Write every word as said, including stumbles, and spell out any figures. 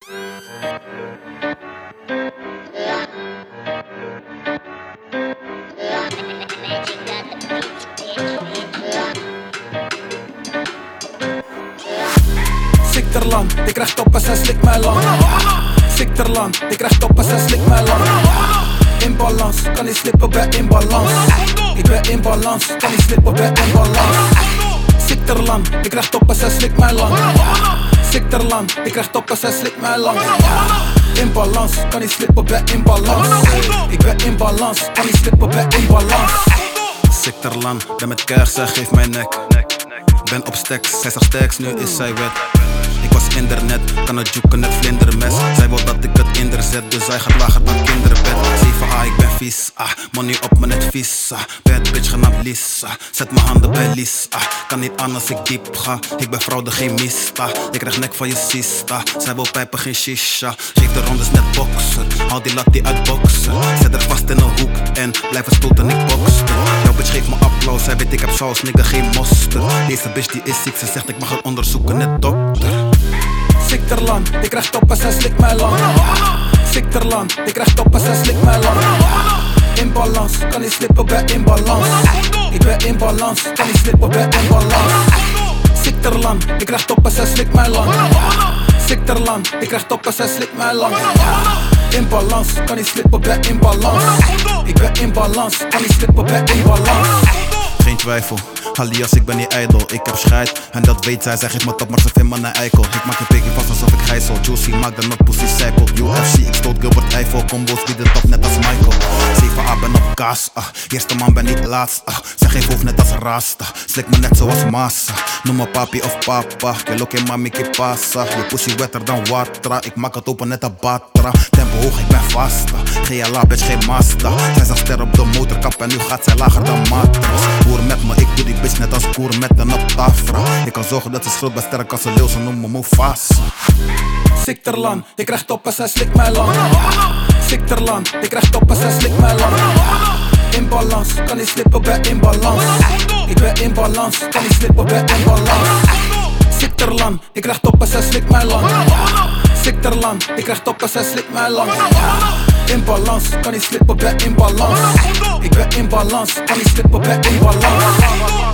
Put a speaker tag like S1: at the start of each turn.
S1: Sikterland, ik krijg toppen, zij slikt mij lang. Sikterland, ik krijg toppen, zij slikt mij lang. In balans, kan niet slippen bij inbalans. Ik ben in balans, kan niet slippen bij inbalans. Sikterland, ik krijg toppen, zij slikt mij lang. Sikterland, ik krijg toppen, zij slikt mij lang. In balans, kan niet slippen bij inbalans. Ik ben in balans, kan niet slippen bij inbalans.
S2: Sikterland, ben met kerst, zij geeft mij nek. Ben op stacks, zij zag stacks, nu is zij wet. Ik was internet, kan het joeken, net vlindermes. Zij wil dat ik het inderzet, dus zij gaat lager dan kinderbed. zeven A, ik ben vies, ah, money op me net vies, ah. Bad bitch genaamd Lisa, zet mijn handen bij Lisa, ah. Kan niet aan als ik diep ga, ik ben fraude, geen mista. Ik krijg nek van je sista, zij wil pijpen, geen shisha. Geef de rondes net boksen, haal die lat die uit boksen. Zet er vast in een hoek en blijf stoten, ik bokste. Jouw bitch geeft me applaus, zij weet ik heb saus, nigga, geen mosterd. Deze bitch die is ziek, ze zegt ik mag het onderzoeken, net dokter.
S1: Sikterland, ik krijg toppen, zij slikt mij lang. Sikterland, ik krijg toppen, zij slikt mij lang. In balans, kan niet slippen bij inbalans. Ik ben in balans, kan niet slippen bij inbalans. Sikterland, ik krijg toppen, zij slikt mij lang. Sikterland, ik krijg toppen, zij slikt mij lang. In balans, kan niet slippen bij inbalans. Ik ben in balans, kan niet slippen bij inbalans.
S2: Geen twijfel, alias ik ben niet ijdel. Ik heb scheid en dat weet zij. Zij geeft me top maar ze vindt me een eikel. Ik maak je peking vast alsof ik gijzel. Juicy maak de not pussy cycle. U F C, ik stoot Gilbert Eiffel. Combo's die de top net als Michael. zeven A ben op kaas, ah. Eerste man ben niet laatst, ah. Zij geeft hoofd net als Rasta. Slik me net zoals massa. Noem me papi of papa. Que lo que mami que pasa. Je pussy wetter dan water. Ik maak het open net een batra. Tempo hoog, ik ben vasta. G L A bitch, geen Mazda. Zij zag ster op de motorkap en nu gaat zij lager dan matras. Boer met me, ik doe die bitch net als koer met een optafra. Ik kan zorgen dat ze schuld bij sterk als een leeuw, ze noemen me Mufasa.
S1: Sikterland, ik krijg toppen, zij slikt mij lang. Sikterland, ik krijg toppen, zij slikt mij lang. In balans, kan niet slippen bij inbalans. Ik ben in balans, kan niet slippen bij inbalans. Sikterland, ik krijg toppen, zij slikt mij lang. Sikterland, ik krijg toppen, zij slikt mij lang. In balans, kan niet slippen bij inbalans. Ik ben in balans, kan niet slippen bij inbalans.